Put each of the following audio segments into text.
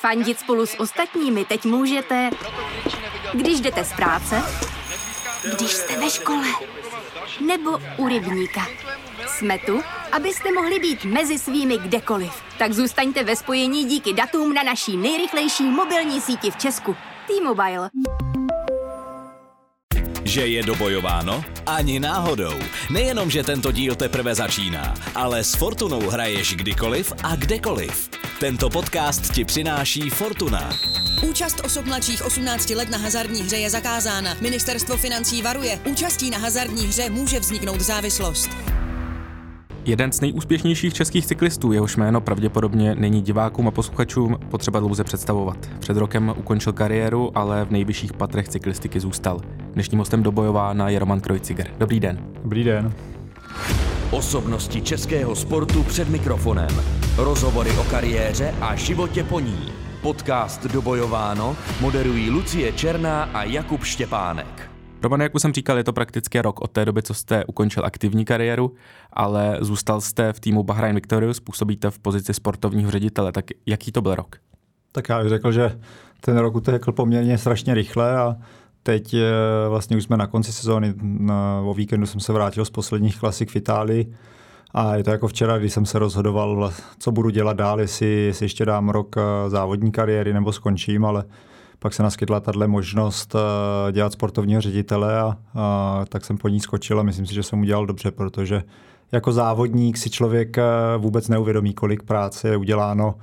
Fandit spolu s ostatními teď můžete, když jdete z práce, když jste ve škole, nebo u rybníka. Jsme tu, abyste mohli být mezi svými kdekoliv. Tak zůstaňte ve spojení díky datům na naší nejrychlejší mobilní síti v Česku. T-Mobile. Že je dobojováno? Ani náhodou. Nejenom, že tento díl teprve začíná, ale s Fortunou hraješ kdykoliv a kdekoliv. Tento podcast ti přináší Fortuna. Účast osob mladších 18 let na hazardní hře je zakázána. Ministerstvo financí varuje. Účastí na hazardní hře může vzniknout závislost. Jeden z nejúspěšnějších českých cyklistů, jehož jméno pravděpodobně není divákům a posluchačům potřeba dlouze představovat. Před rokem ukončil kariéru, ale v nejvyšších patrech cyklistiky zůstal. Dnešním hostem dobojována je Roman Kreuziger. Dobrý den. Dobrý den. Osobnosti českého sportu před mikrofonem. Rozhovory o kariéře a životě po ní. Podcast Dobojováno moderují Lucie Černá a Jakub Štěpánek. Romane, jak už jsem říkal, je to prakticky rok od té doby, co jste ukončil aktivní kariéru, ale zůstal jste v týmu Bahrain Victorious, působíte v pozici sportovního ředitele. Tak jaký to byl rok? Tak já bych řekl, že ten rok utekl poměrně strašně rychle a teď vlastně už jsme na konci sezóny. O víkendu jsem se vrátil z posledních klasik v Itálii a je to jako včera, když jsem se rozhodoval, co budu dělat dál, jestli ještě dám rok závodní kariéry nebo skončím, ale pak se naskytla tato možnost dělat sportovního ředitele a tak jsem po ní skočil a myslím si, že jsem udělal dobře, protože jako závodník si člověk vůbec neuvědomí, kolik práce je uděláno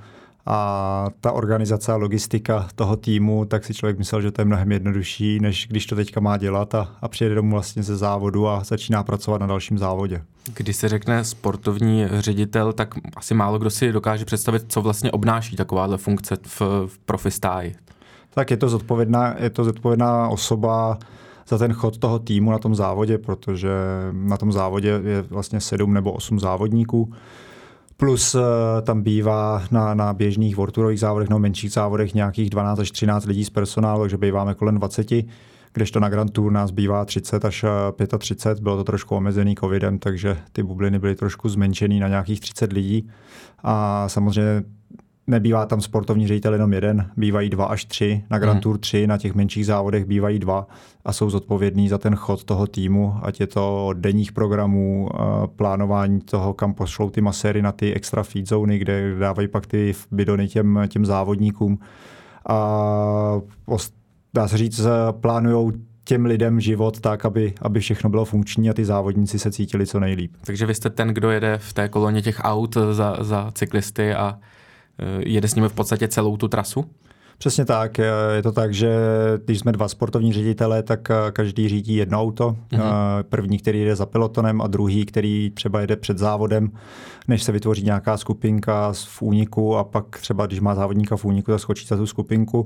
a ta organizace a logistika toho týmu, tak si člověk myslel, že to je mnohem jednodušší, než když to teďka má dělat a přijede domů vlastně ze závodu a začíná pracovat na dalším závodě. Když se řekne sportovní ředitel, tak asi málo kdo si dokáže představit, co vlastně obnáší takováhle funkce v profistáji. Tak je to zodpovědná osoba za ten chod toho týmu na tom závodě, protože na tom závodě je vlastně 7 nebo 8 závodníků. Plus tam bývá na běžných worldtourových závodech nebo menších závodech nějakých 12 až 13 lidí z personálu, takže býváme kolem 20, kdežto na Grand Tour nás bývá 30 až 35. Bylo to trošku omezený covidem, takže ty bubliny byly trošku zmenšený na nějakých 30 lidí. A samozřejmě nebývá tam sportovní ředitel jenom jeden, bývají 2 až 3, na Grand Tour 3, na těch menších závodech bývají 2 a jsou zodpovědní za ten chod toho týmu, ať je to od denních programů, plánování toho, kam pošlou ty maséry na ty extra feed zóny, kde dávají pak ty bidony těm závodníkům. A dá se říct, plánujou těm lidem život tak, aby všechno bylo funkční a ty závodníci se cítili co nejlíp. Takže vy jste ten, kdo jede v té koloně těch aut za cyklisty a jede s nimi v podstatě celou tu trasu? Přesně tak. Je to tak, že když jsme 2 sportovní ředitelé, tak každý řídí jedno auto. První, který jede za pelotonem a druhý, který třeba jede před závodem, než se vytvoří nějaká skupinka v úniku a pak třeba, když má závodníka v úniku, tak skočí za tu skupinku.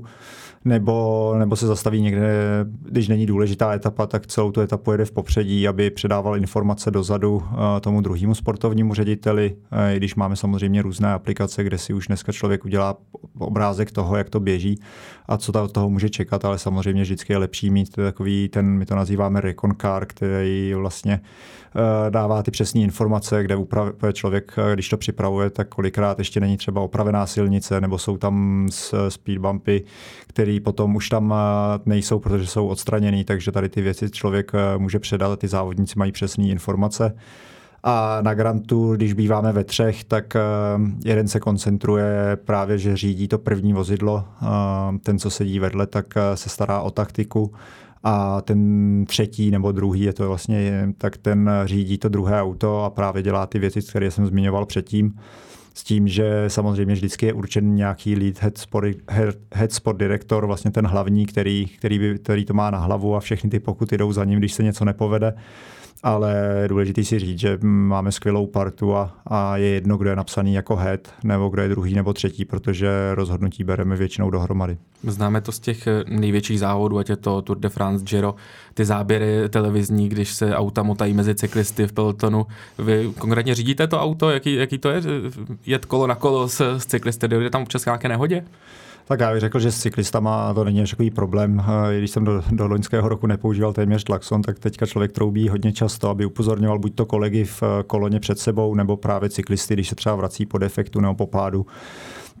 Nebo se zastaví někde, když není důležitá etapa, tak celou tu etapu jede v popředí, aby předával informace dozadu tomu druhému sportovnímu řediteli. I když máme samozřejmě různé aplikace, kde si už dneska člověk udělá obrázek toho, jak to běží a co od toho může čekat, ale samozřejmě vždycky je lepší mít takový my to nazýváme recon car, který vlastně dává ty přesné informace, kde člověk, když to připravuje, tak kolikrát ještě není třeba opravená silnice, nebo jsou tam speed bumpy, které potom už tam nejsou, protože jsou odstraněný, takže tady ty věci člověk může předat a ty závodníci mají přesné informace. A na Grand Tour, když býváme ve 3, tak jeden se koncentruje právě, že řídí to první vozidlo, ten, co sedí vedle, tak se stará o taktiku a ten třetí nebo druhý je to vlastně, tak ten řídí to druhé auto a právě dělá ty věci, které jsem zmiňoval předtím. S tím, že samozřejmě vždycky je určen nějaký lead head sport director, vlastně ten hlavní, který to má na hlavu a všechny ty pokuty jdou za ním, když se něco nepovede. Ale důležitý si říct, že máme skvělou partu a je jedno, kdo je napsaný jako head, nebo kdo je druhý nebo třetí, protože rozhodnutí bereme většinou dohromady. Známe to z těch největších závodů, ať je to Tour de France, Giro, ty záběry televizní, když se auta motají mezi cyklisty v pelotonu. Vy konkrétně řídíte to auto? Jaký to je jet kolo na kolo s cyklisty? Dojde tam občas nějaké nehodě? Tak já bych řekl, že s cyklistama to není takový problém. Když jsem do loňského roku nepoužíval téměř klaxon, tak teďka člověk troubí hodně často, aby upozorňoval buď to kolegy v koloně před sebou, nebo právě cyklisty, když se třeba vrací po defektu nebo po pádu.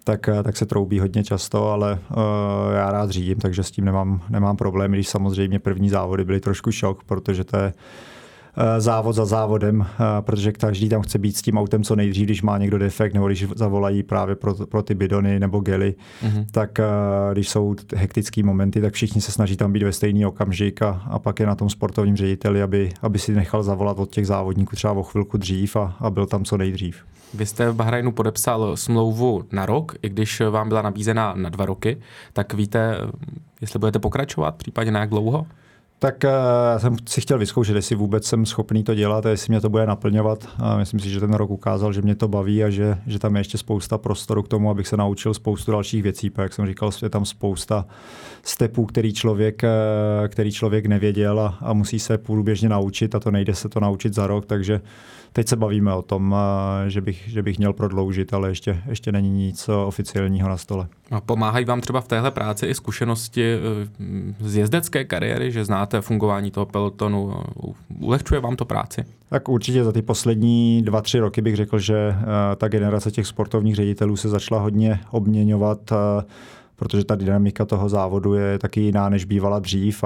tak se troubí hodně často, ale já rád řídím, takže s tím nemám problém, když samozřejmě první závody byly trošku šok, protože to je závod za závodem, protože každý tam chce být s tím autem co nejdřív, když má někdo defekt, nebo když zavolají právě pro ty bidony nebo gely, tak když jsou hektický momenty, tak všichni se snaží tam být ve stejný okamžik a pak je na tom sportovním řediteli, aby si nechal zavolat od těch závodníků třeba o chvilku dřív a byl tam co nejdřív. Vy jste v Bahrajnu podepsal smlouvu na rok, i když vám byla nabízena na 2 roky, tak víte, jestli budete pokračovat, případně na jak dlouho? Tak já jsem si chtěl vyzkoušet, jestli vůbec jsem schopný to dělat a jestli mě to bude naplňovat. A myslím si, že ten rok ukázal, že mě to baví a že tam je ještě spousta prostoru k tomu, abych se naučil spoustu dalších věcí. Jak jsem říkal, je tam spousta stepů, který člověk nevěděl a musí se průběžně naučit a to nejde se to naučit za rok, takže teď se bavíme o tom, že bych měl prodloužit, ale ještě není nic oficiálního na stole. A pomáhají vám třeba v téhle práci i zkušenosti z jezdecké kariéry, že znáte fungování toho pelotonu? Ulehčuje vám to práci? Tak určitě za ty poslední 2-3 roky bych řekl, že ta generace těch sportovních ředitelů se začala hodně obměňovat, protože ta dynamika toho závodu je taky jiná, než bývala dřív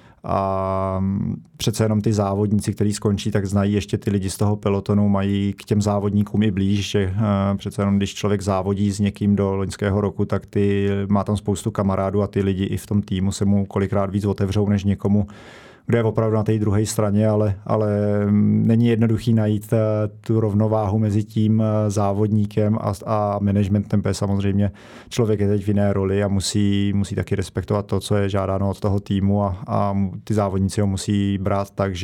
a přece jenom ty závodníci, kteří skončí, tak znají ještě ty lidi z toho pelotonu, mají k těm závodníkům i blíž, že přece jenom když člověk závodí s někým do loňského roku, tak má tam spoustu kamarádů a ty lidi i v tom týmu se mu kolikrát víc otevřou než někomu, kdo je opravdu na té druhé straně, ale není jednoduchý najít tu rovnováhu mezi tím závodníkem a managementem, protože samozřejmě člověk je teď v jiné roli a musí taky respektovat to, co je žádáno od toho týmu a ty závodníci ho musí brát tak,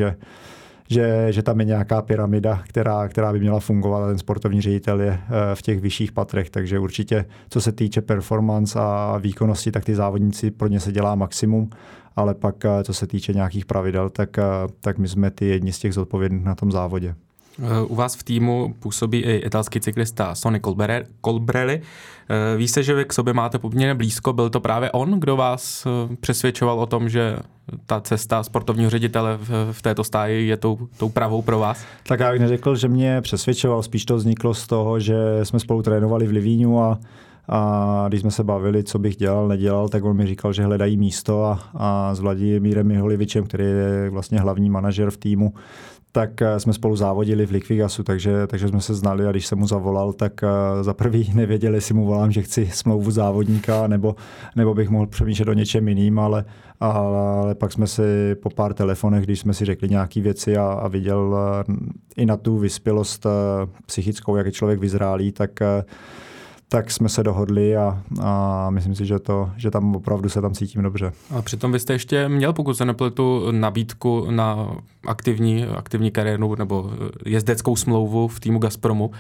že tam je nějaká pyramida, která by měla fungovat a ten sportovní ředitel je v těch vyšších patrech, takže určitě, co se týče performance a výkonnosti, tak ty závodníci pro ně se dělá maximum, ale pak, co se týče nějakých pravidel, tak my jsme ty jedni z těch zodpovědných na tom závodě. U vás v týmu působí i italský cyklista Sonny Colbrelli. Ví se, že vy k sobě máte poměrně blízko. Byl to právě on, kdo vás přesvědčoval o tom, že ta cesta sportovního ředitele v této stáji je tou pravou pro vás? Tak já bych neřekl, že mě přesvědčoval. Spíš to vzniklo z toho, že jsme spolu trénovali v Livíňu a když jsme se bavili, co bych dělal, nedělal, tak on mi říkal, že hledají místo a s Vladimírem Miholivičem, který je vlastně hlavní manažer v týmu, tak jsme spolu závodili v Liquigasu, takže jsme se znali a když jsem mu zavolal, tak za prvý nevěděl, jestli mu volám, že chci smlouvu závodníka, nebo bych mohl přemýšlet o něčem jiným, ale pak jsme si po pár telefonech, když jsme si řekli nějaké věci a viděl i na tu vyspělost psychickou, jak je člověk vyzrálý, tak jsme se dohodli a myslím si, že tam opravdu se tam cítím dobře. A přitom vy jste ještě měl, pokud se nepletu, nabídku na aktivní kariéru nebo jezdeckou smlouvu v týmu Gazpromu.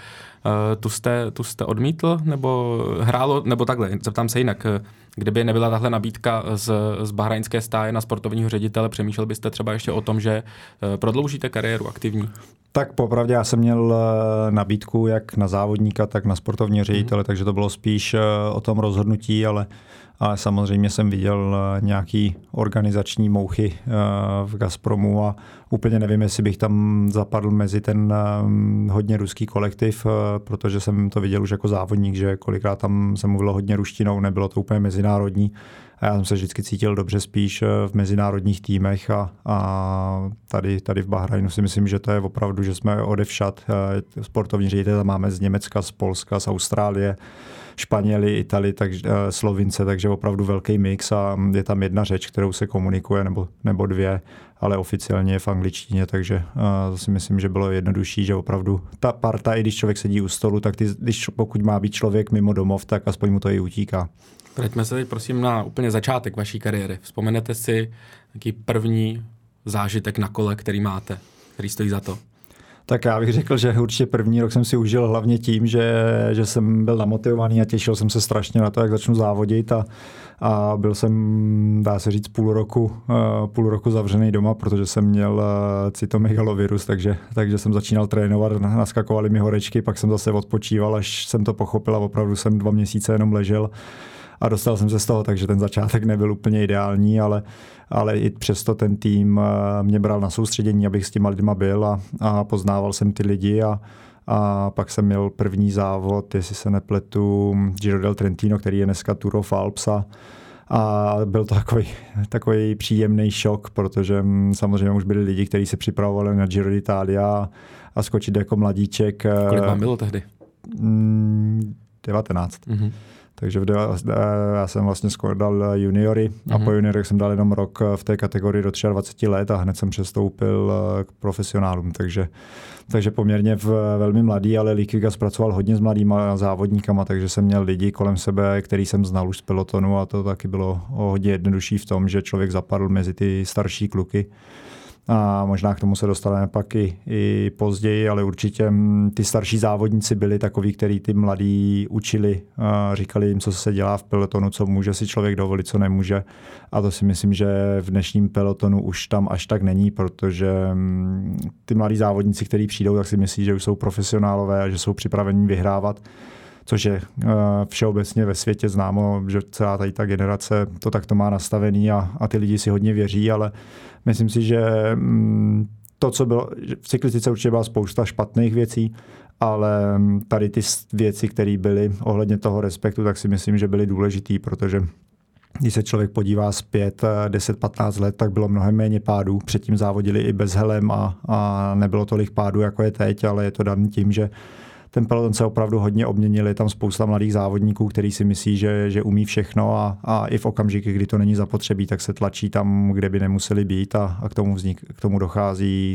Tu jste odmítl nebo hrálo, nebo takhle, zeptám se jinak, kdyby nebyla tahle nabídka z bahrajnské stáje na sportovního ředitele, přemýšlel byste třeba ještě o tom, že prodloužíte kariéru aktivní? Tak popravdě já jsem měl nabídku jak na závodníka, tak na sportovního ředitele, takže to bylo spíš o tom rozhodnutí, ale samozřejmě jsem viděl nějaký organizační mouchy v Gazpromu a úplně nevím, jestli bych tam zapadl mezi ten hodně ruský kolektiv, protože jsem to viděl už jako závodník, že kolikrát tam se mluvilo hodně ruštinou, nebylo to úplně mezinárodní. A já jsem se vždycky cítil dobře spíš v mezinárodních týmech a tady v Bahrajnu si myslím, že to je opravdu, že jsme odevšad. Sportovní ředitel máme z Německa, z Polska, z Austrálie, Španěli, Itali, Slovince, takže opravdu velký mix a je tam jedna řeč, kterou se komunikuje, nebo dvě, ale oficiálně je v angličtině, takže si myslím, že bylo jednodušší, že opravdu ta parta, i když člověk sedí u stolu, tak pokud má být člověk mimo domov, tak aspoň mu to i utíká. Vraťme se teď prosím na úplně začátek vaší kariéry. Vzpomenete si nějaký první zážitek na kole, který máte, který stojí za to? Tak já bych řekl, že určitě první rok jsem si užil hlavně tím, že jsem byl namotivovaný a těšil jsem se strašně na to, jak začnu závodit a byl jsem, dá se říct, půl roku zavřený doma, protože jsem měl cytomegalovirus, takže jsem začínal trénovat, naskakovaly mi horečky, pak jsem zase odpočíval, až jsem to pochopil a opravdu jsem 2 měsíce jenom ležel a dostal jsem se z toho, takže ten začátek nebyl úplně ideální, ale i přesto ten tým mě bral na soustředění, abych s těma lidma byl a poznával jsem ty lidi A pak jsem měl první závod, jestli se nepletu, Giro del Trentino, který je dneska Tour of Alps. A byl to takový příjemný šok, protože samozřejmě už byli lidi, kteří se připravovali na Giro d'Italia a skočit jako mladíček. Kolik vám bylo tehdy? 19. Mm-hmm. Takže já jsem vlastně dal juniory a po juniorech jsem dal jenom rok v té kategorii do 23 let a hned jsem přestoupil k profesionálům. Takže poměrně velmi mladý, ale Liquigas pracoval hodně s mladýma závodníkama, takže jsem měl lidi kolem sebe, který jsem znal už z pelotonu a to taky bylo hodně jednodušší v tom, že člověk zapadl mezi ty starší kluky. A možná k tomu se dostaneme pak i později, ale určitě ty starší závodníci byli takoví, který ty mladí učili, říkali jim, co se dělá v pelotonu, co může si člověk dovolit, co nemůže. A to si myslím, že v dnešním pelotonu už tam až tak není, protože ty mladí závodníci, kteří přijdou, tak si myslí, že už jsou profesionálové a že jsou připraveni vyhrávat. Což je všeobecně ve světě známo, že celá tady ta generace to takto má nastavený a ty lidi si hodně věří, ale myslím si, že to, co bylo, v cyklistice určitě byla spousta špatných věcí, ale tady ty věci, které byly ohledně toho respektu, tak si myslím, že byly důležitý, protože když se člověk podívá zpět 10-15 let, tak bylo mnohem méně pádů. Předtím závodili i bez helem a nebylo tolik pádů, jako je teď, ale je to daný tím, že ten peloton se opravdu hodně obměnili, tam spousta mladých závodníků, kteří si myslí, že umí všechno a i v okamžiky, kdy to není zapotřebí, tak se tlačí tam, kde by nemuseli být a k tomu dochází,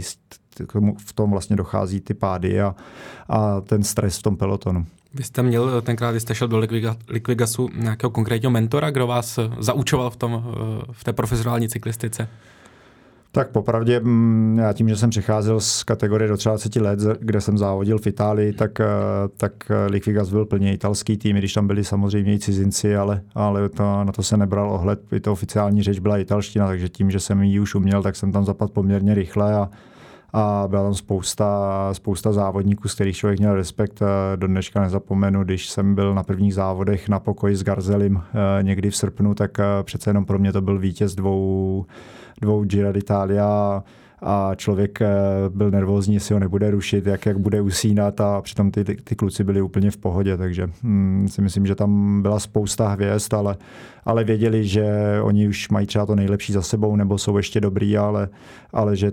v tom vlastně dochází ty pády a ten stres v tom pelotonu. Vy jste měl tenkrát, když jste šel do Liquigasu, nějakého konkrétního mentora, kdo vás zaučoval v té profesionální cyklistice? Tak popravdě, já tím, že jsem přicházel z kategorie do 30 let, kde jsem závodil v Itálii, tak Liquigas byl plně italský tým, i když tam byli samozřejmě i cizinci, ale na to se nebral ohled, i to oficiální řeč byla italština, takže tím, že jsem ji už uměl, tak jsem tam zapadl poměrně rychle a byla tam spousta závodníků, z kterých člověk měl respekt. Do dneška nezapomenu, když jsem byl na prvních závodech na pokoji s Garzelim někdy v srpnu, tak přece jenom pro mě to byl vítěz dvou Giro d'Italia a člověk byl nervózní, jestli ho nebude rušit, jak bude usínat a přitom ty kluci byli úplně v pohodě, takže si myslím, že tam byla spousta hvězd, ale věděli, že oni už mají třeba to nejlepší za sebou nebo jsou ještě dobrý, ale že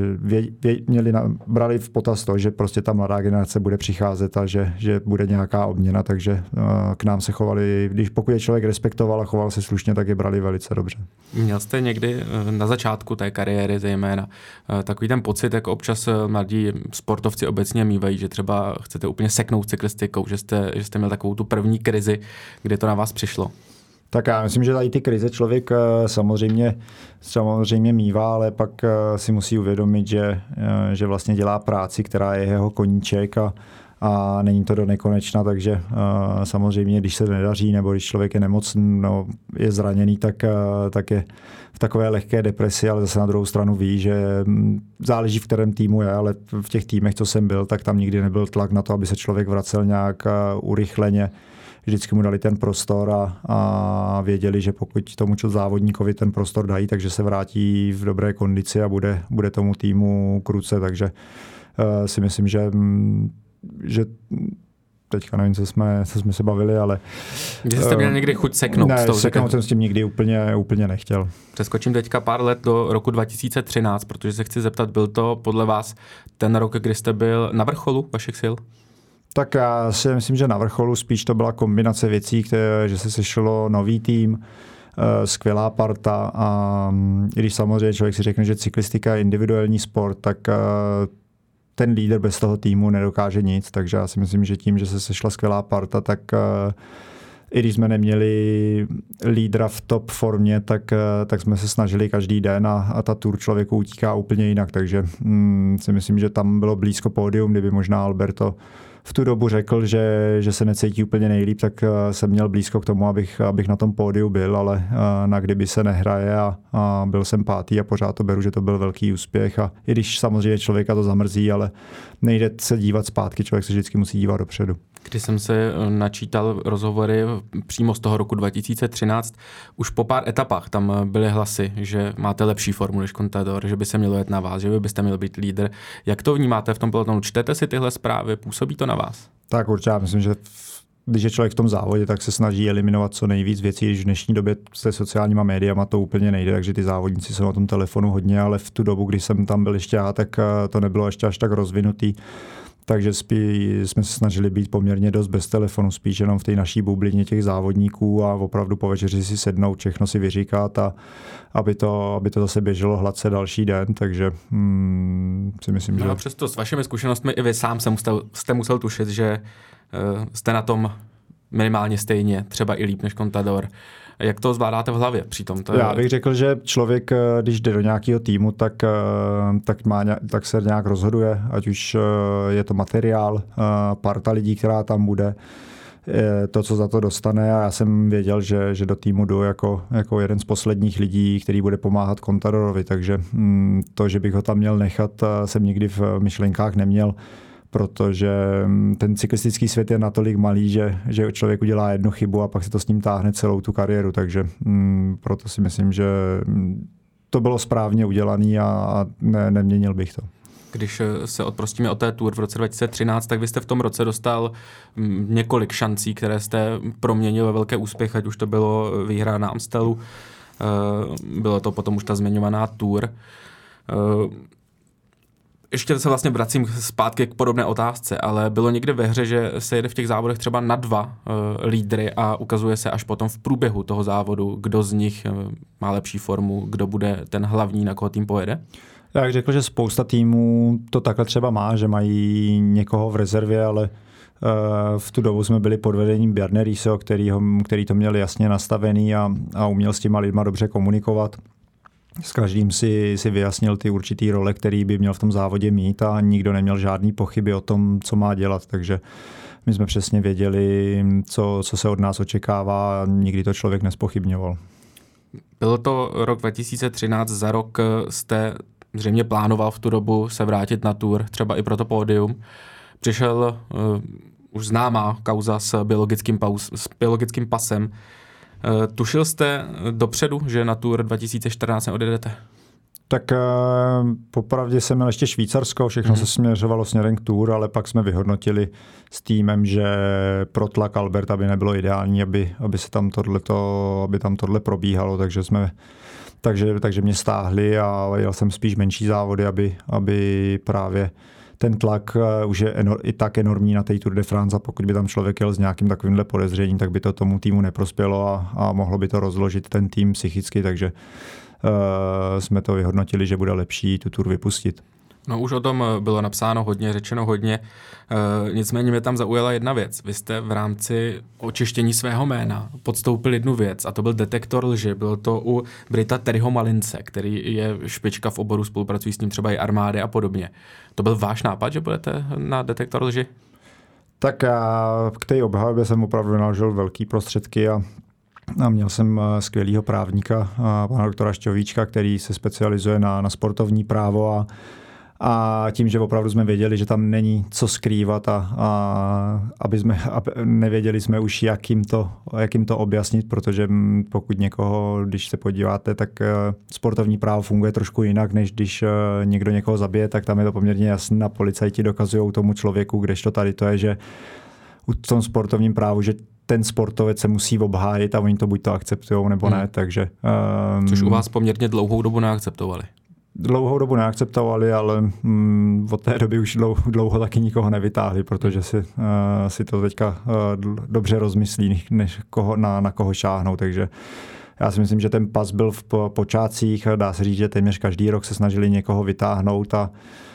brali v potaz to, že prostě ta mladá generace bude přicházet a že bude nějaká obměna, takže k nám se chovali, pokud je člověk respektoval a choval se slušně, tak je brali velice dobře. Měl jste někdy na začátku té kariéry zejména takový ten pocit, jako občas mladí sportovci obecně mývají, že třeba chcete úplně seknout cyklistikou, že jste měl takovou tu první krizi, kdy to na vás přišlo? Tak já myslím, že tady ty krize člověk samozřejmě mívá, ale pak si musí uvědomit, že vlastně dělá práci, která je jeho koníček a není to do nekonečna, takže samozřejmě, když se nedaří nebo když člověk je nemocný, je zraněný, tak je v takové lehké depresi, ale zase na druhou stranu ví, že záleží v kterém týmu je, ale v těch týmech, co jsem byl, tak tam nikdy nebyl tlak na to, aby se člověk vracel nějak urychleně. Vždycky mu dali ten prostor a věděli, že pokud tomu závodníkovi ten prostor dají, takže se vrátí v dobré kondici a bude tomu týmu k ruce, takže si myslím, že teďka nevím, co jsme se bavili, ale... Že jste měl někdy chuť seknout? Ne, seknout jsem s tím nikdy úplně nechtěl. Přeskočím teďka pár let do roku 2013, protože se chci zeptat, byl to podle vás ten rok, kdy jste byl na vrcholu vašich sil? Tak já si myslím, že na vrcholu spíš to byla kombinace věcí, že se sešlo nový tým, skvělá parta a i když samozřejmě člověk si řekne, že cyklistika je individuální sport, tak ten lídr bez toho týmu nedokáže nic, takže já si myslím, že tím, že se sešla skvělá parta, tak i když jsme neměli lídra v top formě, tak jsme se snažili každý den a ta tour člověku utíká úplně jinak, takže si myslím, že tam bylo blízko pódium, kdyby možná Alberto v tu dobu řekl, že se necítí úplně nejlíp, tak jsem měl blízko k tomu, abych na tom pódiu byl, ale na kdyby se nehraje a byl jsem pátý a pořád to beru, že to byl velký úspěch a i když samozřejmě člověka to zamrzí, ale nejde se dívat zpátky, člověk se vždycky musí dívat dopředu. Když jsem se načítal rozhovory přímo z toho roku 2013, už po pár etapách tam byly hlasy, že máte lepší formu než Contador, že by se mělo jet na vás, že vy byste měl být lídr. Jak to vnímáte v tom pelotonu? Čtete si tyhle zprávy? Působí to na vás? Tak určitě, já myslím, že když je člověk v tom závodě, tak se snaží eliminovat co nejvíc věcí, když v dnešní době se sociálníma médiama to úplně nejde, takže ty závodníci jsou na tom telefonu hodně, ale v tu dobu, když jsem tam byl ještě já, tak to nebylo ještě až tak rozvinutý. Takže jsme se snažili být poměrně dost bez telefonu, spíš jenom v té naší bublině těch závodníků a opravdu po večeři si sednout, všechno si vyříkat a aby to zase běželo hladce další den, takže si myslím, že... No a přesto s vašimi zkušenostmi i vy sám jste musel tušit, že jste na tom minimálně stejně, třeba i líp než Contador. Jak to zvládáte v hlavě přitom? Já bych řekl, že člověk, když jde do nějakého týmu, tak se nějak rozhoduje, ať už je to materiál, parta lidí, která tam bude, to, co za to dostane. A já jsem věděl, že do týmu jdu jako jeden z posledních lidí, který bude pomáhat Contadorovi, takže to, že bych ho tam měl nechat, jsem nikdy v myšlenkách neměl, protože ten cyklistický svět je natolik malý, že člověk udělá jednu chybu a pak se to s ním táhne celou tu kariéru, takže proto si myslím, že to bylo správně udělané a neměnil bych to. Když se odprostíme od té Tour v roce 2013, tak vy jste v tom roce dostal několik šancí, které jste proměnil ve velké úspěch, ať už to bylo výhra na Amstelu, bylo to potom už ta zmiňovaná Tour. Ještě se vlastně vracím zpátky k podobné otázce, ale bylo někde ve hře, že se jede v těch závodech třeba na 2 lídry a ukazuje se až potom v průběhu toho závodu, kdo z nich má lepší formu, kdo bude ten hlavní, na koho tým pojede? Já bych řekl, že spousta týmů to takhle třeba má, že mají někoho v rezervě, ale v tu dobu jsme byli pod vedením Bjarne Riso, který to měl jasně nastavený a uměl s těma lidma dobře komunikovat. S každým si vyjasnil ty určitý role, který by měl v tom závodě mít a nikdo neměl žádný pochyby o tom, co má dělat. Takže my jsme přesně věděli, co se od nás očekává a nikdy to člověk nespochybňoval. Bylo to rok 2013, za rok jste zřejmě plánoval v tu dobu se vrátit na Tour, třeba i pro to pódium. Přišel už známá kauza s biologickým pasem. Tušil jste dopředu, že na Tour 2014 neodjedete? Tak popravdě jsem měl ještě Švýcarsko, všechno se směřovalo směrem k Tour, ale pak jsme vyhodnotili s týmem, že protlak Alberta by nebylo ideální, aby tam tohle probíhalo, takže mě stáhli a jel jsem spíš menší závody, aby právě ten tlak už je i tak enormní na té Tour de France a pokud by tam člověk jel s nějakým takovýmhle podezřením, tak by to tomu týmu neprospělo a mohlo by to rozložit ten tým psychicky, takže jsme to vyhodnotili, že bude lepší tu Tour vypustit. No už o tom bylo napsáno hodně, řečeno hodně, nicméně mě tam zaujala jedna věc. Vy jste v rámci očištění svého jména podstoupil jednu věc a to byl detektor lži. Bylo to u Brita Terryho Malince, který je špička v oboru, spolupracují s ním třeba i armády a podobně. To byl váš nápad, že budete na detektor lži? Tak k té obhajobě jsem opravdu vynaložil velký prostředky a měl jsem skvělýho právníka, pana doktora Šťovíčka, který se specializuje na sportovní právo a tím, že opravdu jsme věděli, že tam není co skrývat a nevěděli jsme už, jak jim to objasnit, protože pokud někoho, když se podíváte, tak sportovní právo funguje trošku jinak, než když někdo někoho zabije, tak tam je to poměrně jasné a policajti dokazují tomu člověku, kdežto tady to je, že v tom sportovním právu, že ten sportovec se musí obhájit a oni to buď to akceptujou, nebo ne, takže... Což u vás poměrně dlouhou dobu neakceptovali. Dlouhou dobu neakceptovali, ale od té doby už dlouho taky nikoho nevytáhli, protože si to teďka dobře rozmyslí, než na koho šáhnou, takže já si myslím, že ten pas byl v počátcích, dá se říct, že téměř každý rok se snažili někoho vytáhnout a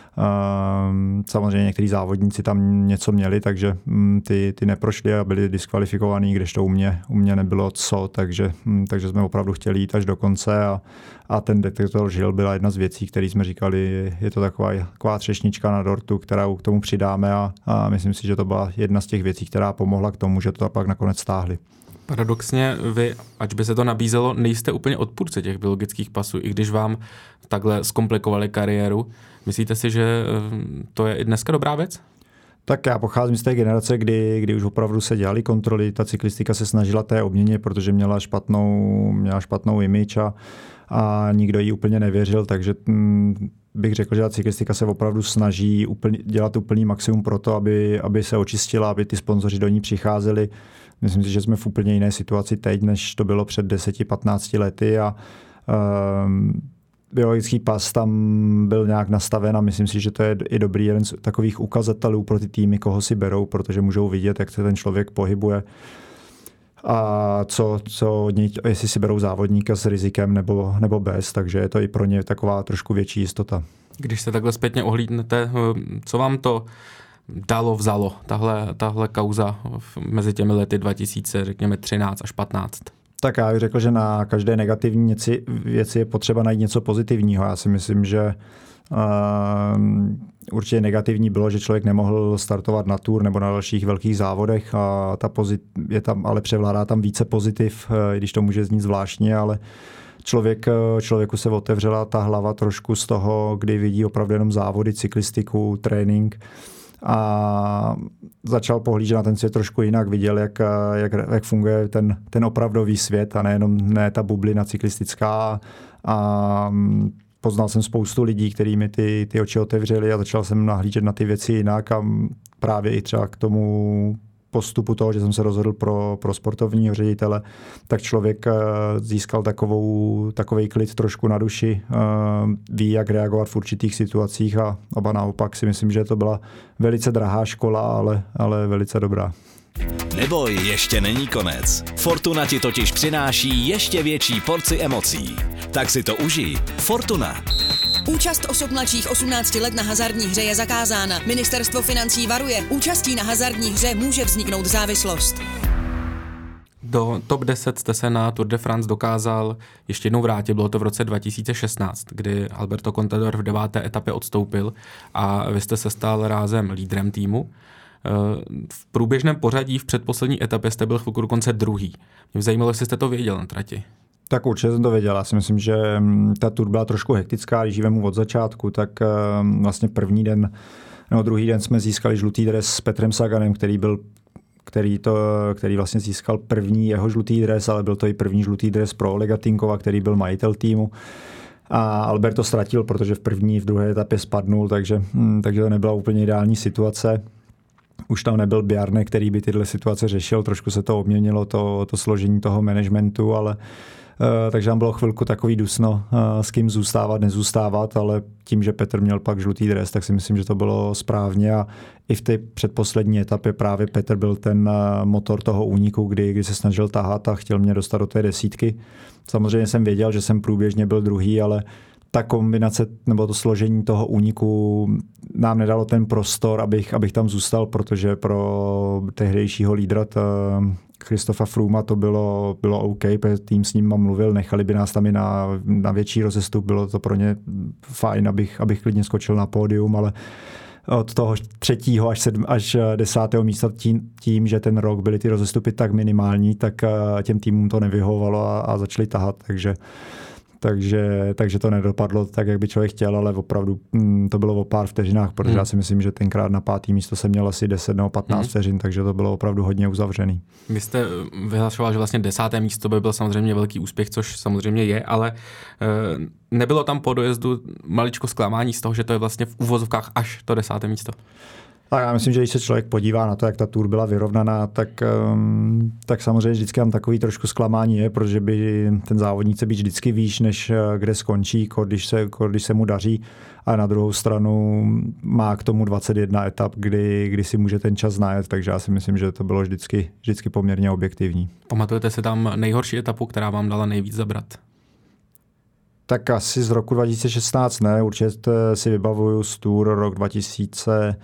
samozřejmě některý závodníci tam něco měli, takže ty neprošli a byli diskvalifikovaní, kdežto u mě nebylo co, takže jsme opravdu chtěli jít až do konce a ten detektor žil byla jedna z věcí, které jsme říkali, je to taková třešnička na dortu, kterou k tomu přidáme a myslím si, že to byla jedna z těch věcí, která pomohla k tomu, že to pak nakonec stáhli. Paradoxně vy, ač by se to nabízelo, nejste úplně odpůrce těch biologických pasů, i když vám takhle zkomplikovali kariéru. Myslíte si, že to je i dneska dobrá věc? Tak já pocházím z té generace, kdy už opravdu se dělaly kontroly, ta cyklistika se snažila té obměně, protože měla špatnou image a nikdo jí úplně nevěřil, takže bych řekl, že ta cyklistika se opravdu snaží dělat úplný maximum pro to, aby se očistila, aby ty sponzoři do ní přicházeli. Myslím si, že jsme v úplně jiné situaci teď, než to bylo před 10-15 lety a biologický pas tam byl nějak nastaven a myslím si, že to je i dobrý jeden z takových ukazatelů pro ty týmy, koho si berou, protože můžou vidět, jak se ten člověk pohybuje a co od něj, jestli si berou závodníka s rizikem nebo bez, takže je to i pro ně taková trošku větší jistota. Když se takhle zpětně ohlídnete, co vám to vzalo, tahle kauza mezi těmi lety 2000, řekněme 13 až 15? Tak já bych řekl, že na každé negativní věci je potřeba najít něco pozitivního. Já si myslím, že určitě negativní bylo, že člověk nemohl startovat na Tour nebo na dalších velkých závodech a ale převládá tam více pozitiv, i když to může znít zvláštně, ale člověku se otevřela ta hlava trošku z toho, kdy vidí opravdu jenom závody, cyklistiku, trénink a začal pohlížet na ten svět trošku jinak, viděl, jak funguje ten opravdový svět a ne ta bublina cyklistická a poznal jsem spoustu lidí, kteří mi ty oči otevřeli a začal jsem nahlížet na ty věci jinak a právě i třeba k tomu postupu toho, že jsem se rozhodl pro sportovního ředitele, tak člověk získal takovej klid trošku na duši, ví, jak reagovat v určitých situacích a oba naopak si myslím, že to byla velice drahá škola, ale velice dobrá. Neboj, ještě není konec. Fortuna ti totiž přináší ještě větší porci emocí. Tak si to užij. Fortuna. Účast osob mladších 18 let na hazardní hře je zakázána. Ministerstvo financí varuje. Účastí na hazardní hře může vzniknout závislost. Do top 10 jste se na Tour de France dokázal ještě jednou vrátit. Bylo to v roce 2016, kdy Alberto Contador v 9. etapě odstoupil a vy jste se stal rázem lídrem týmu. V průběžném pořadí v předposlední etapě jste byl chvilku dokonce druhý. Mě zajímalo, jestli jste to věděl na trati. Tak určitě jsem to věděl. Já si myslím, že ta Tour byla trošku hektická, když živeme od začátku, tak vlastně první den nebo druhý den jsme získali žlutý dres s Petrem Saganem, který vlastně získal první jeho žlutý dres, ale byl to i první žlutý dres pro Olega Tinkova, který byl majitel týmu. A Alberto ztratil, protože v druhé etapě spadnul, takže to nebyla úplně ideální situace. Už tam nebyl Bjarne, který by tyhle situace řešil, trošku se to obměnilo, to složení toho managementu, ale takže tam bylo chvilku takový dusno, s kým zůstávat, nezůstávat, ale tím, že Petr měl pak žlutý dres, tak si myslím, že to bylo správně a i v té předposlední etapě právě Petr byl ten motor toho úniku, kdy se snažil tahat a chtěl mě dostat do té desítky. Samozřejmě jsem věděl, že jsem průběžně byl druhý, ale ta kombinace nebo to složení toho úniku nám nedalo ten prostor, abych tam zůstal, protože pro tehdejšího lídra Christopha Frooma to bylo OK, protože tým s ním mluvil, nechali by nás tam i na větší rozestup, bylo to pro ně fajn, abych klidně skočil na pódium, ale od toho 3. až 10. místa tím, že ten rok byly ty rozestupy tak minimální, tak těm týmům to nevyhovovalo a začali tahat, takže to nedopadlo tak, jak by člověk chtěl, ale opravdu to bylo o pár vteřinách, protože já si myslím, že tenkrát na 5. místo jsem měl asi 10 nebo 15 vteřin, takže to bylo opravdu hodně uzavřený. Vy jste vyhlašoval, že vlastně 10. místo by byl samozřejmě velký úspěch, což samozřejmě je, ale nebylo tam po dojezdu maličko zklamání z toho, že to je vlastně v uvozovkách až to 10. místo? A já myslím, že když se člověk podívá na to, jak ta Tour byla vyrovnaná, tak samozřejmě vždycky tam takový trošku zklamání je, protože by ten závodník se být vždycky výš, než kde skončí, když se mu daří. A na druhou stranu má k tomu 21 etap, kdy si může ten čas najet, takže já si myslím, že to bylo vždycky poměrně objektivní. Pamatujete si tam nejhorší etapu, která vám dala nejvíc zabrat? Tak asi z roku 2016 ne, určitě si vybavuju z Tour rok 2000.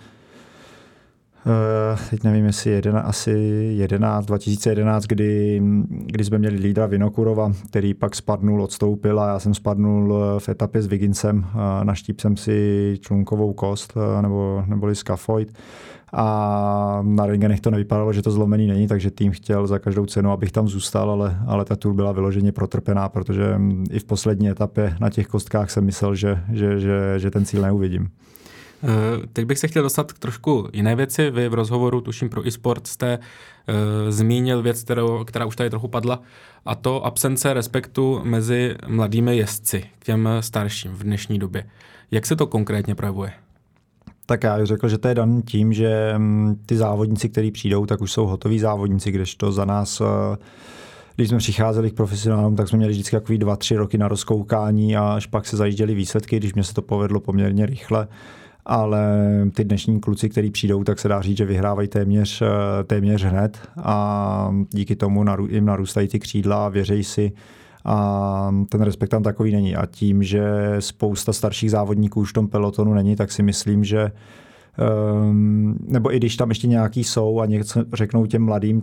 Teď nevím, jestli 2011, kdy jsme měli lídra Vinokurova, který pak spadnul, odstoupil a já jsem spadnul v etapě s Wigginsem. Naštíp jsem si člunkovou kost neboli skafoid a na rentgenech to nevypadalo, že to zlomený není, takže tým chtěl za každou cenu, abych tam zůstal, ale ta Tour byla vyloženě protrpená, protože i v poslední etapě na těch kostkách jsem myslel, že ten cíl neuvidím. Teď bych se chtěl dostat k trošku jiné věci. Vy v rozhovoru, tuším pro eSport, jste zmínil věc, která už tady trochu padla, a to absence respektu mezi mladými jezdci k těm starším v dnešní době. Jak se to konkrétně projevuje? Tak já bych řekl, že to je dan tím, že ty závodníci, kteří přijdou, tak už jsou hotoví závodníci, kdežto za nás, když jsme přicházeli k profesionálům, tak jsme měli vždycky takový 2-3 roky na rozkoukání a až pak se zajížděly výsledky, když mě se to povedlo poměrně rychle. Ale ty dnešní kluci, kteří přijdou, tak se dá říct, že vyhrávají téměř hned a díky tomu jim narůstají ty křídla a věří si a ten respekt tam takový není. A tím, že spousta starších závodníků už v tom pelotonu není, tak si myslím, že nebo i když tam ještě nějaký jsou a něco řeknou těm mladým,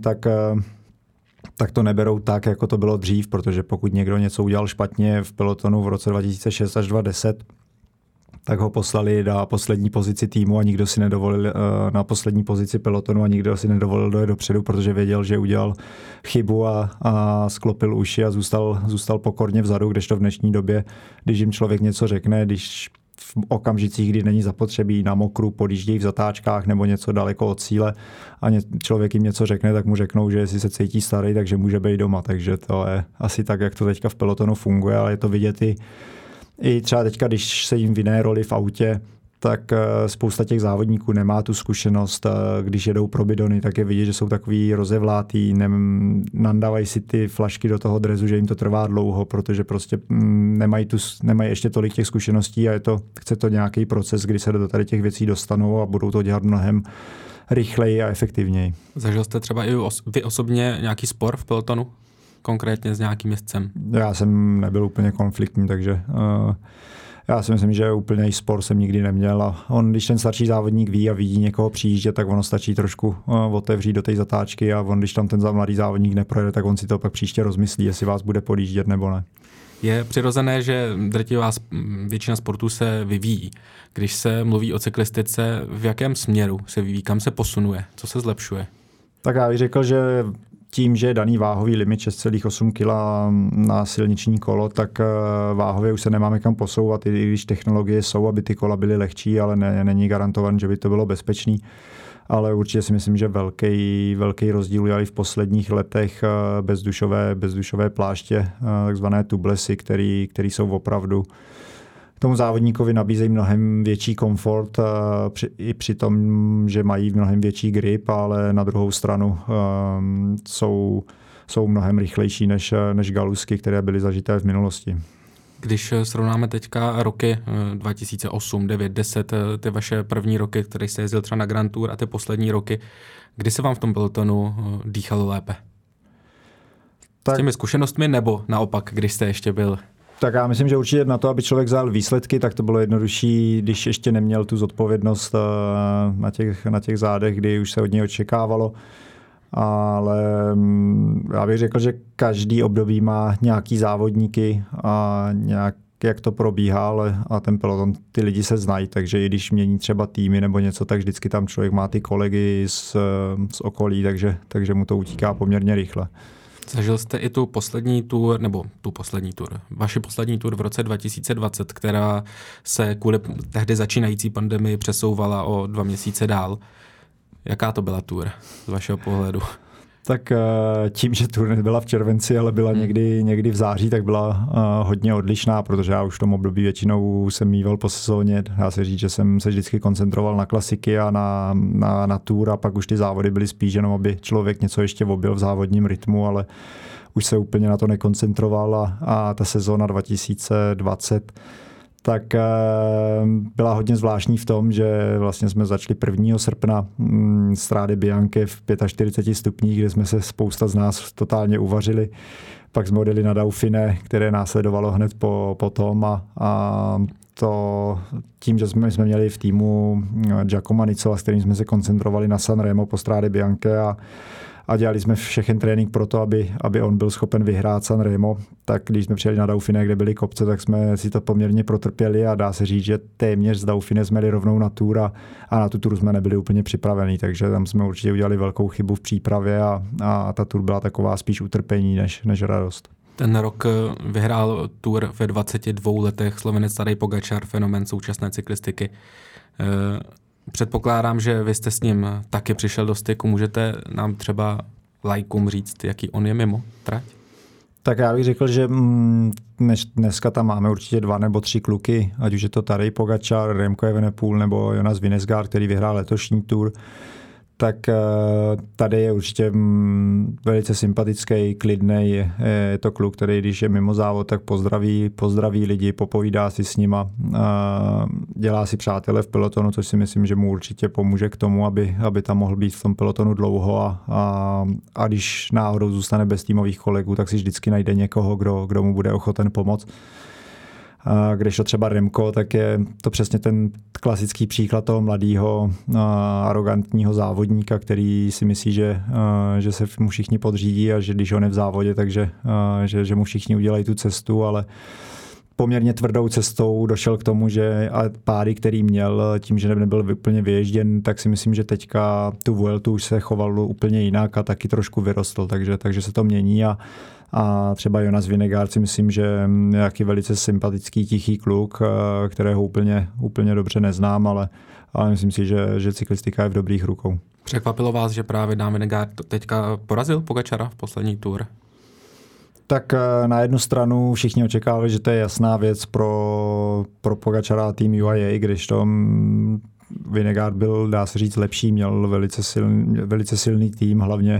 tak to neberou tak, jako to bylo dřív, protože pokud někdo něco udělal špatně v pelotonu v roce 2006 až 2010, tak ho poslali na poslední pozici týmu a nikdo si nedovolil na poslední pozici pelotonu a nikdo si nedovolil dojet dopředu, protože věděl, že udělal chybu a sklopil uši a zůstal pokorně vzadu, kdežto v dnešní době, když jim člověk něco řekne, když v okamžicích, kdy není zapotřebí na mokru, podjíždějí v zatáčkách nebo něco daleko od cíle a člověk jim něco řekne, tak mu řeknou, že jestli se cítí starý, takže může být doma. Takže to je asi tak, jak to teďka v pelotonu funguje, ale je to vidět i třeba teďka, když se jim v jiné roli v autě, tak spousta těch závodníků nemá tu zkušenost. Když jedou pro bidony, tak je vidět, že jsou takový rozevlátý, nandávají si ty flašky do toho drezu, že jim to trvá dlouho, protože prostě nemají ještě tolik těch zkušeností a chce to nějaký proces, kdy se do tady těch věcí dostanou a budou to dělat mnohem rychleji a efektivněji. Zažil jste třeba i vy osobně nějaký spor v pelotonu? Konkrétně s nějakým jezdcem? Já jsem nebyl úplně konfliktní, takže já si myslím, že úplný spor jsem nikdy neměl a když ten starší závodník ví a vidí někoho přijíždět, tak ono stačí trošku otevřít do té zatáčky a když tam ten mladý závodník neprojede, tak on si to pak příště rozmyslí, jestli vás bude podjíždět nebo ne. Je přirozené, že drtivá většina sportů se vyvíjí. Když se mluví o cyklistice, v jakém směru se vyvíjí, kam se posunuje, co se zlepšuje? Tak já bych řekl, že tím, že je daný váhový limit 6,8 kg na silniční kolo, tak váhově už se nemáme kam posouvat, i když technologie jsou, aby ty kola byly lehčí, ale není garantované, že by to bylo bezpečný. Ale určitě si myslím, že velký rozdíl udělali v posledních letech bezdušové pláště, takzvané tubelessy, který jsou opravdu tomu závodníkovi nabízejí mnohem větší komfort i při tom, že mají mnohem větší grip, ale na druhou stranu jsou mnohem rychlejší než galusky, které byly zažité v minulosti. Když srovnáme teďka roky 2008, 9, 10, ty vaše první roky, které jste jezdil třeba na Grand Tour a ty poslední roky, kdy se vám v tom pelotonu dýchalo lépe? Tak s těmi zkušenostmi nebo naopak, když jste ještě byl? Tak já myslím, že určitě na to, aby člověk vzal výsledky, tak to bylo jednodušší, když ještě neměl tu zodpovědnost na těch zádech, kdy už se od něj očekávalo. Ale já bych řekl, že každý období má nějaký závodníky a jak to probíhá, a ten peloton, ty lidi se znají, takže i když mění třeba týmy nebo něco, tak vždycky tam člověk má ty kolegy z okolí, takže mu to utíká poměrně rychle. Zažil jste i vaši poslední tour v roce 2020, která se kvůli tehdy začínající pandemii přesouvala o 2 měsíce dál. Jaká to byla tour z vašeho pohledu? Tak tím, že tour nebyla v červenci, ale byla někdy v září, tak byla hodně odlišná, protože já už v tom období většinou jsem mýval po sezóně. Dá se říct, že jsem se vždycky koncentroval na klasiky a na tour a pak už ty závody byly spíš jenom, aby člověk něco ještě objel v závodním rytmu, ale už se úplně na to nekoncentroval a ta sezóna 2020 tak byla hodně zvláštní v tom, že vlastně jsme začali 1. srpna Strade Bianche v 45 stupních, kde jsme se spousta z nás totálně uvařili. Pak jsme odjeli na Dauphiné, které následovalo hned potom a to tím, že jsme měli v týmu Giacomo Nicola, s kterým jsme se koncentrovali na Sanremo po Strade Bianche a dělali jsme všechen trénink pro to, aby on byl schopen vyhrát Sanremo. Tak když jsme přijeli na Dauphiné, kde byly kopce, tak jsme si to poměrně protrpěli a dá se říct, že téměř z Dauphiné jsme jeli rovnou na Tour a na tu Tour jsme nebyli úplně připravení, takže tam jsme určitě udělali velkou chybu v přípravě a ta Tour byla taková spíš utrpení než radost. Ten rok vyhrál Tour ve 22 letech Slovenec Tadej Pogačar, fenomén současné cyklistiky. Předpokládám, že vy jste s ním taky přišel do styku. Můžete nám třeba lajkům říct, jaký on je mimo trať? Tak já bych řekl, že dneska tam máme určitě 2 nebo 3 kluky, ať už je to Tadej Pogačar, Remco Evenepoel nebo Jonas Vingegaard, který vyhrál letošní Tour. Tak tady je určitě velice sympatický, klidnej. Je to kluk, který když je mimo závod, tak pozdraví lidi, popovídá si s nima, dělá si přátele v pelotonu, což si myslím, že mu určitě pomůže k tomu, aby tam mohl být v tom pelotonu dlouho a když náhodou zůstane bez týmových kolegů, tak si vždycky najde někoho, kdo mu bude ochoten pomoct. Když to třeba Remco, tak je to přesně ten klasický příklad toho mladého, arrogantního závodníka, který si myslí, že se mu všichni podřídí a že když on je v závodě, takže že mu všichni udělají tu cestu, ale poměrně tvrdou cestou došel k tomu, že pády, který měl, tím, že nebyl úplně vyježděn, tak si myslím, že teďka tu Vueltu už se choval úplně jinak a taky trošku vyrostl, takže se to mění a třeba Jonas Vingegaard si myslím, že je nějaký velice sympatický, tichý kluk, kterého úplně dobře neznám, ale myslím si, že cyklistika je v dobrých rukou. Překvapilo vás, že právě Dan Vingegaard teďka porazil Pogačara v poslední Tour? Tak na jednu stranu všichni očekávali, že to je jasná věc pro Pogačara a tým UAE, když to Vingegaard byl, dá se říct, lepší, měl velice silný tým, hlavně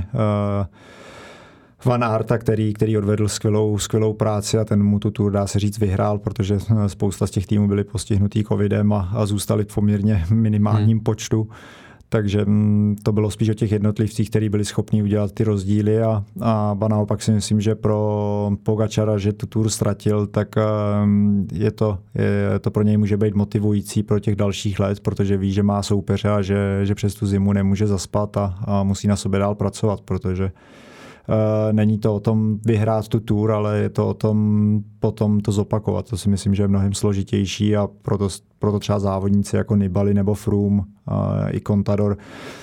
Van Aerta, který odvedl skvělou práci a ten mu tu Tour, dá se říct, vyhrál, protože spousta z těch týmů byly postihnutý covidem a zůstali v poměrně minimálním počtu. Takže to bylo spíš o těch jednotlivcích, kteří byli schopni udělat ty rozdíly a naopak si myslím, že pro Pogačara, že tu Tour ztratil, tak je to pro něj může být motivující pro těch dalších let, protože ví, že má soupeře a že přes tu zimu nemůže zaspat a musí na sobě dál pracovat, protože není to o tom vyhrát tu Tour, ale je to o tom potom to zopakovat. To si myslím, že je mnohem složitější a proto třeba závodníci jako Nibali nebo Froome i Contador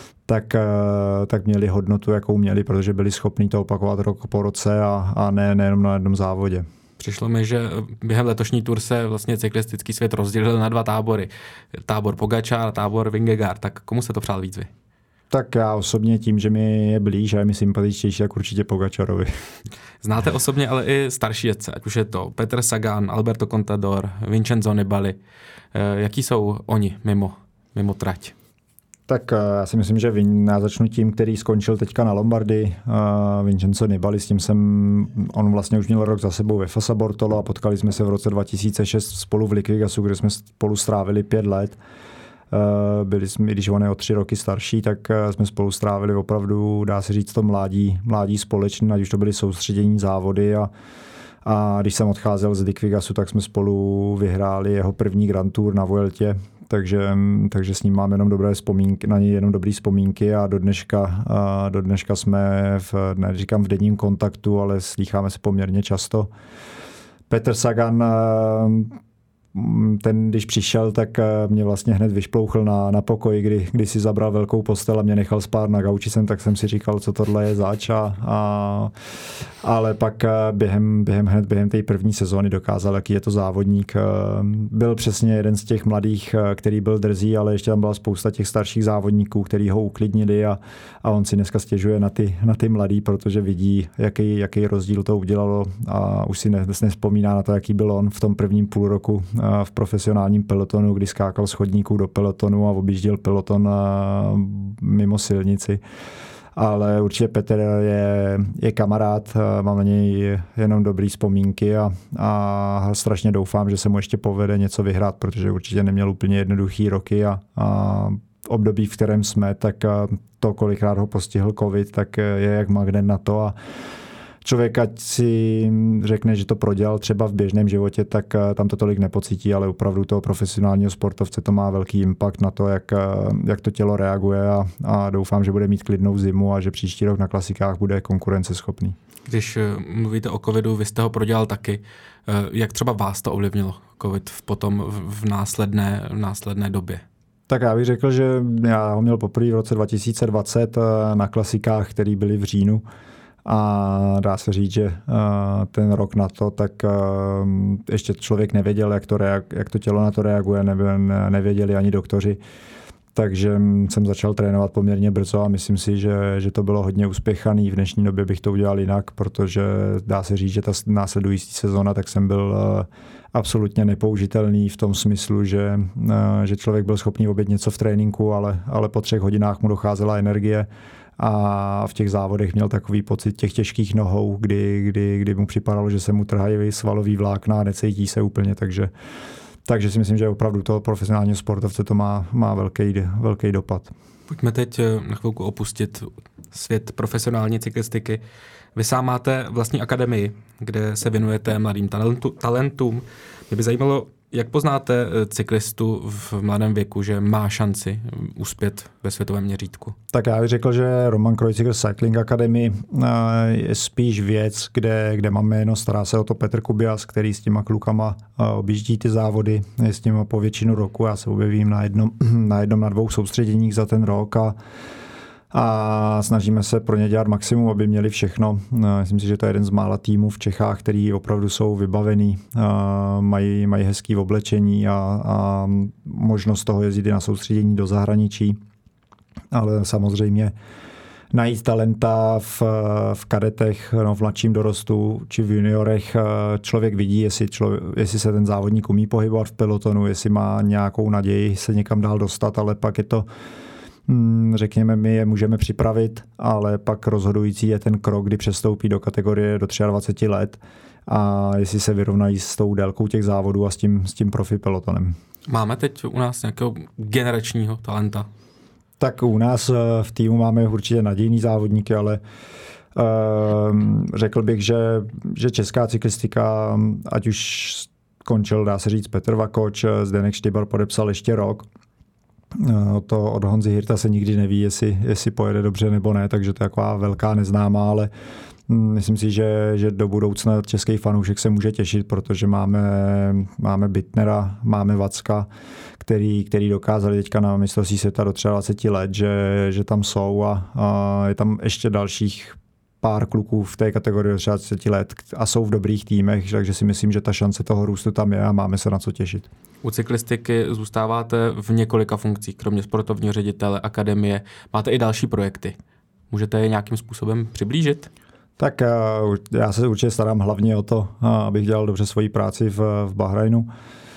tak měli hodnotu, jakou měli, protože byli schopni to opakovat rok po roce a nejenom na jednom závodě. Přišlo mi, že během letošní Tour se vlastně cyklistický svět rozdělil na 2 tábory. Tábor Pogačar a tábor Vingegaard. Tak komu se to přál víc vy? Tak já osobně tím, že mi je blíž a je mi sympatičtější, tak určitě Pogačarovi. Znáte osobně ale i starší jezdce, ať už je to Peter Sagan, Alberto Contador, Vincenzo Nibali. Jaký jsou oni mimo trať? Tak já si myslím, že já začnu tím, který skončil teďka na Lombardii. Vincenzo Nibali, s tím on vlastně už měl rok za sebou ve Fassa Bortolo a potkali jsme se v roce 2006 spolu v Liquigasu, kde jsme spolu strávili 5 let. Byli jsme, když on je o 3 roky starší, tak jsme spolu strávili opravdu, dá se říct, to mládí společně, ať už to byly soustředění závody a když jsem odcházel z Liquigasu, tak jsme spolu vyhráli jeho první Grand Tour na Vueltě, takže s ním mám jenom dobré vzpomínky, na něj jenom dobré vzpomínky a do dneška jsme neříkám v denním kontaktu, ale slýcháme se poměrně často. Petr Sagan, ten, když přišel, tak mě vlastně hned vyšplouchl na pokoji, kdy si zabral velkou postel a mě nechal spát na gauči, tak jsem si říkal, co tohle je zač. Ale pak během té první sezóny dokázal, jaký je to závodník. Byl přesně jeden z těch mladých, který byl drzý, ale ještě tam byla spousta těch starších závodníků, který ho uklidnili a on si dneska stěžuje na ty mladý, protože vidí, jaký rozdíl to udělalo a už si nespomíná na to, jaký byl on v tom prvním půl roku v profesionálním pelotonu, kdy skákal z chodníků do pelotonu a objížděl peloton mimo silnici. Ale určitě Petr je kamarád, mám na něj jenom dobrý vzpomínky a strašně doufám, že se mu ještě povede něco vyhrát, protože určitě neměl úplně jednoduchý roky a období, v kterém jsme, tak to, kolikrát ho postihl covid, tak je jak magnet na to a člověk, ať si řekne, že to prodělal třeba v běžném životě, tak tam to tolik nepocítí, ale opravdu toho profesionálního sportovce to má velký impact na to, jak to tělo reaguje a doufám, že bude mít klidnou zimu a že příští rok na klasikách bude konkurenceschopný. Když mluvíte o covidu, vy jste ho prodělal taky. Jak třeba vás to ovlivnilo covid potom v následné době? Tak já bych řekl, že já ho měl poprvé v roce 2020 na klasikách, které byly v říjnu. A dá se říct, že ten rok na to, tak ještě člověk nevěděl, jak to tělo na to reaguje, nevěděli ani doktoři. Takže jsem začal trénovat poměrně brzo a myslím si, že to bylo hodně uspěchaný. V dnešní době bych to udělal jinak, protože dá se říct, že ta následující sezóna, tak jsem byl absolutně nepoužitelný v tom smyslu, že člověk byl schopný obět něco v tréninku, ale po 3 hodinách mu docházela energie a v těch závodech měl takový pocit těch těžkých nohou, kdy mu připadalo, že se mu trhají svalový vlákna a necítí se úplně, takže si myslím, že opravdu toho profesionálního sportovce to má velký dopad. Pojďme teď na chvilku opustit svět profesionální cyklistiky. Vy sám máte vlastní akademii, kde se věnujete mladým talentům. Mě by zajímalo, jak poznáte cyklistu v mladém věku, že má šanci uspět ve světovém měřítku? Tak já bych řekl, že Roman Kreuziger Cycling Academy je spíš věc, kde máme jméno, stará se o to Petr Kubias, který s těma klukama objíždí ty závody, je s nimi po většinu roku. Já se objevím na 2 soustředěních za ten rok a snažíme se pro ně dělat maximum, aby měli všechno. Myslím si, že to je jeden z mála týmů v Čechách, který opravdu jsou vybavený, mají hezký oblečení a možnost toho jezdit i na soustředění do zahraničí. Ale samozřejmě najít talenta v kadetech, v mladším dorostu či v juniorech člověk vidí, jestli se ten závodník umí pohybovat v pelotonu, jestli má nějakou naději se někam dál dostat, ale pak je to řekněme, my je můžeme připravit, ale pak rozhodující je ten krok, kdy přestoupí do kategorie do 23 let a jestli se vyrovnají s tou délkou těch závodů a s tím profi pelotonem. Máme teď u nás nějakého generačního talenta? Tak u nás v týmu máme určitě nadějný závodníky, ale řekl bych, že česká cyklistika, ať už končil, dá se říct, Petr Vakoč, Zdeněk Štybar podepsal ještě rok. To od Honzy Hirta se nikdy neví, jestli pojede dobře nebo ne, takže to je taková velká neznámá, ale myslím si, že do budoucna český fanoušek se může těšit, protože máme Bittnera, máme Vacka, který dokázali teďka na mistrovství světa do 23 let, že tam jsou a je tam ještě dalších pár kluků v té kategorii 30 let a jsou v dobrých týmech, takže si myslím, že ta šance toho růstu tam je a máme se na co těšit. U cyklistiky zůstáváte v několika funkcích, kromě sportovního ředitele, akademie. Máte i další projekty. Můžete je nějakým způsobem přiblížit? Tak já se určitě starám hlavně o to, abych dělal dobře svoji práci v Bahrajnu.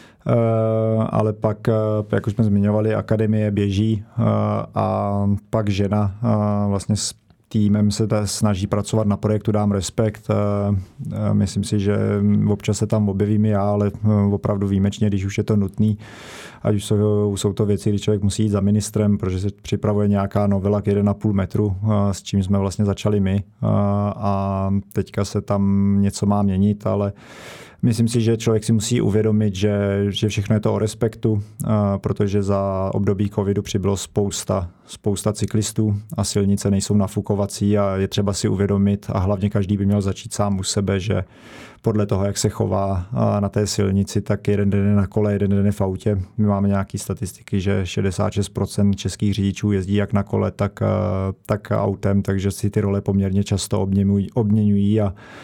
Ale pak, jak už jsme zmiňovali, akademie běží a pak žena vlastně s týmem se snaží pracovat na projektu Dám respekt. Myslím si, že občas se tam objevím já, ale opravdu výjimečně, když už je to nutný. Ať už jsou to věci, kdy člověk musí jít za ministrem, protože se připravuje nějaká novela k 1,5 metru, s čím jsme vlastně začali my. A teďka se tam něco má měnit, ale myslím si, že člověk si musí uvědomit, že všechno je to o respektu, protože za období covidu přibylo spousta cyklistů a silnice nejsou nafukovací a je třeba si uvědomit a hlavně každý by měl začít sám u sebe, že podle toho, jak se chová na té silnici, tak jeden den je na kole, jeden den je v autě. My máme nějaké statistiky, že 66% českých řidičů jezdí jak na kole, tak autem, takže si ty role poměrně často obměňují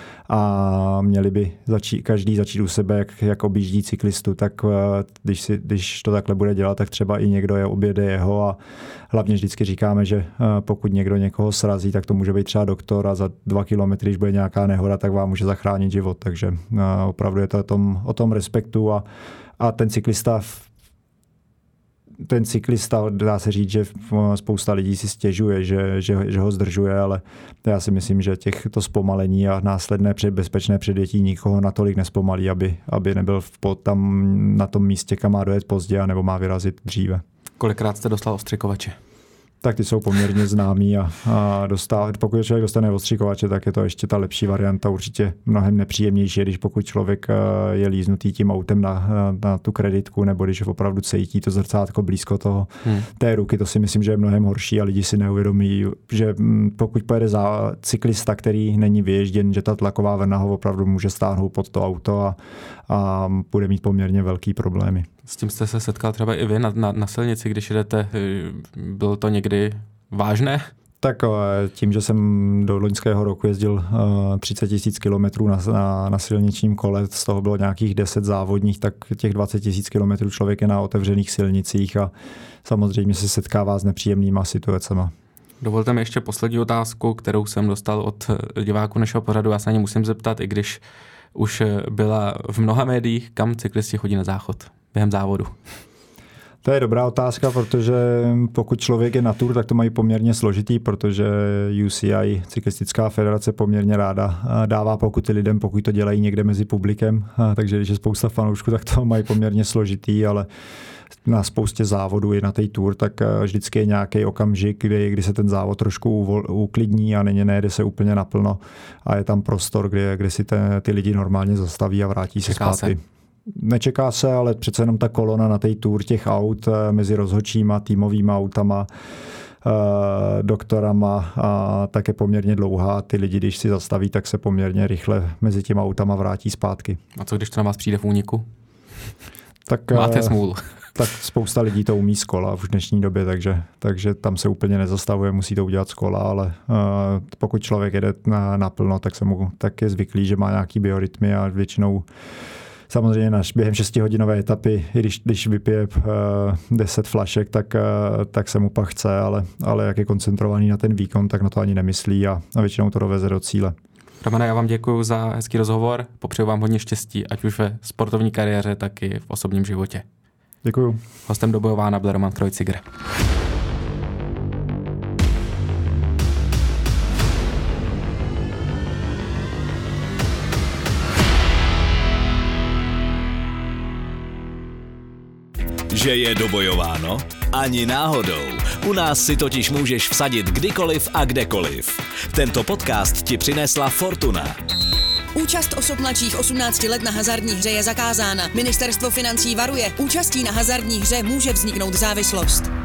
a měli by každý začít u sebe, jak objíždí cyklistu, tak když to takhle bude dělat, tak třeba i někdo objede jeho a hlavně vždycky říkáme, že pokud někdo někoho srazí, tak to může být třeba doktor a za 2 kilometry, když bude nějaká nehoda, tak vám může zachránit život, takže opravdu je to o tom respektu a ten cyklista, dá se říct, že spousta lidí si stěžuje, že ho zdržuje, ale já si myslím, že to zpomalení a následné bezpečné předjetí nikoho natolik nespomalí, aby nebyl tam na tom místě, kam má dojet pozdě, anebo má vyrazit dříve. Kolikrát jste dostal ostřikovače? Tak ty jsou poměrně známý a pokud člověk dostane ostřikovače, tak je to ještě ta lepší varianta, určitě mnohem nepříjemnější, když pokud člověk je líznutý tím autem na tu kreditku, nebo když opravdu cítí to zrcátko blízko té ruky, to si myslím, že je mnohem horší a lidi si neuvědomí, že pokud pojede za cyklista, který není vyježděn, že ta tlaková vlna ho opravdu může stáhnout pod to auto a bude mít poměrně velký problémy. S tím jste se setkal třeba i vy na silnici, když jedete, bylo to někdy vážné? Tak tím, že jsem do loňského roku jezdil 30 000 kilometrů na silničním kole, z toho bylo nějakých 10 závodních, tak těch 20 000 kilometrů člověk je na otevřených silnicích a samozřejmě se setkává s nepříjemnýma situacemi. Dovolte mi ještě poslední otázku, kterou jsem dostal od diváků našeho pořadu. Já se na ně musím zeptat, i když už byla v mnoha médiích, kam cyklisti chodí na záchod během závodu. To je dobrá otázka, protože pokud člověk je na tour, tak to mají poměrně složitý, protože UCI, cyklistická federace, poměrně ráda dává pokuty lidem, pokud to dělají někde mezi publikem, takže když je spousta fanoušků, tak to mají poměrně složitý, ale na spoustě závodů i na té tour, tak vždycky je nějaký okamžik, kdy se ten závod trošku uklidní a nejde se úplně naplno a je tam prostor, kde si ty lidi normálně zastaví a vrátí se zpátky. Nečeká se, ale přece jenom ta kolona na té tour těch aut mezi rozhodčíma, týmovýma autama, doktorama tak je poměrně dlouhá. Ty lidi, když si zastaví, tak se poměrně rychle mezi těma autama vrátí zpátky. A co když to na vás přijde v úniku? Tak, máte smůlu. Tak spousta lidí to umí z kola v dnešní době, takže tam se úplně nezastavuje, musí to udělat z kola, ale pokud člověk jede naplno, tak je zvyklý, že má nějaký biorytmy a většinou samozřejmě během 6hodinové etapy, i když vypije 10 flašek, tak se mu pak chce, ale jak je koncentrovaný na ten výkon, tak na to ani nemyslí a většinou to doveze do cíle. Romane, já vám děkuji za hezký rozhovor, popřeju vám hodně štěstí, ať už ve sportovní kariéře, tak i v osobním životě. Děkuju. Hostem Dobojována byl Roman Kreuziger. Že je dobojováno? Ani náhodou. U nás si totiž můžeš vsadit kdykoliv a kdekoliv. Tento podcast ti přinesla Fortuna. Účast osob mladších 18 let na hazardní hře je zakázána. Ministerstvo financí varuje. Účastí na hazardní hře může vzniknout závislost.